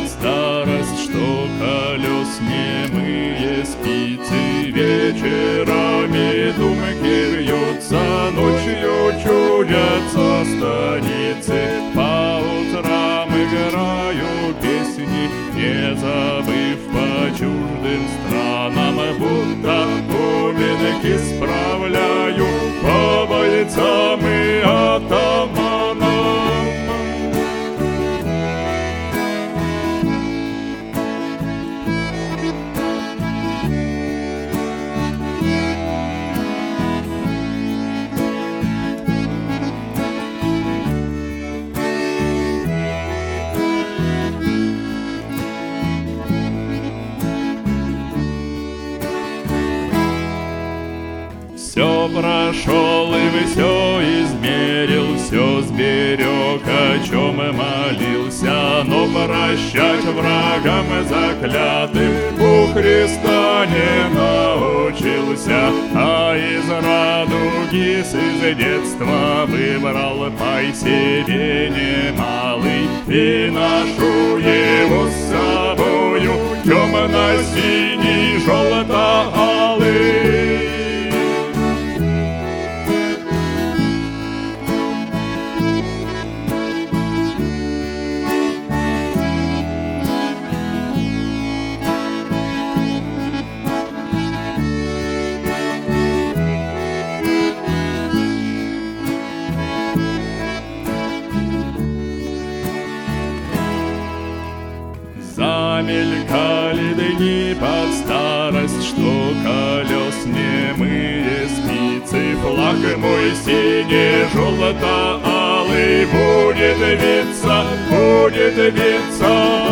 старость, что колес немые спицы. Вечерами думки вьются, ночью чудятся станицы. По утрам играю песни, не забыв по чуждым странам, будто поминки справляю по бойцам и атаманам. Все прошел и все измерил, все сберег, о чем молился, но прощать врагам заклятым у Христа не научился. А из радуги из детства выбрал пай себе немалый и ношу его с собою, темно-синий, желто-алый. Замелькали дни под старость, что колес немые спицы. Флаг мой сине-желто-алый будет виться, будет виться.